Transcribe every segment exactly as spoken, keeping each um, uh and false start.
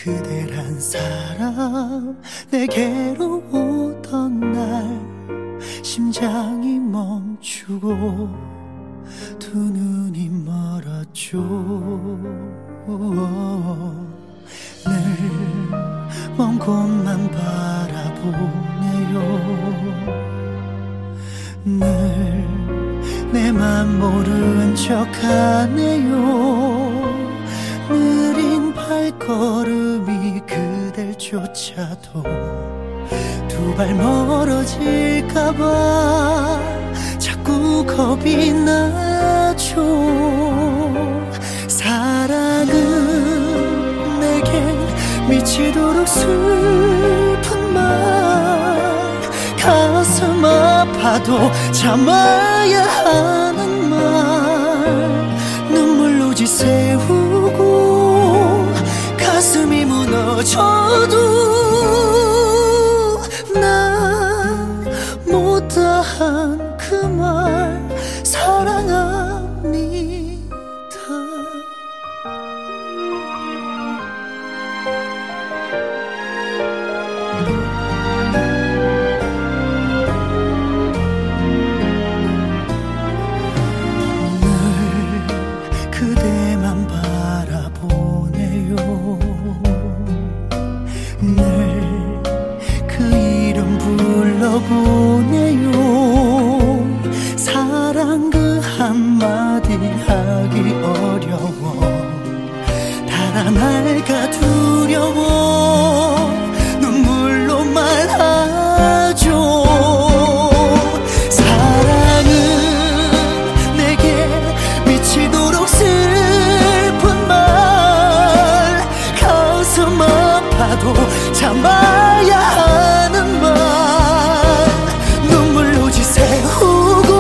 그대란 사람 내게로 오던 날 심장이 멈추고 두 눈이 멀었죠. 늘 먼 곳만 바라보네요. 늘 내 맘 모른 척하네요. 느린 발걸음이 그댈 쫓아도 두 발 멀어질까봐 자꾸 겁이 나죠. 사랑은 내겐 미치도록 슬픈 말, 가슴 아파도 참아야 하는 말, 눈물로 지새우고 가슴이 무너져도 난 못다한 그 말 사랑합니다. 늘 그대만 바라보네요. 늘 그 이름 불러보네요. 사랑 그 한마디 하기 어려워. 달아날까 두려워. 눈물로 말하죠. 사랑은 내게 미치도록 슬픈 말, 가슴 아파도 참아야 하는 말, 눈물로 지새우고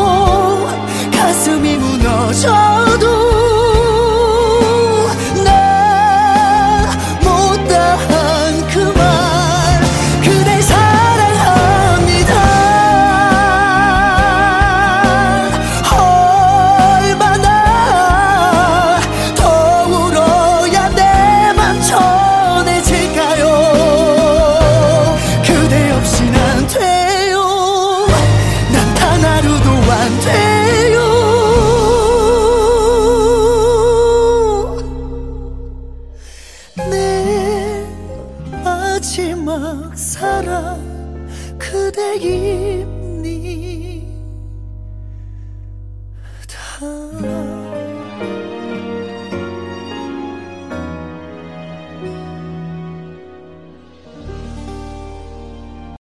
가슴이 무너져도 난 못다한 그 말, 그댈 사랑합니다. 얼마나 더 울어야 내 맘 전해질까요? 그대 없인 안 돼요. 난 단 하루도 안 돼요. 내 마지막 사랑 그대입니다.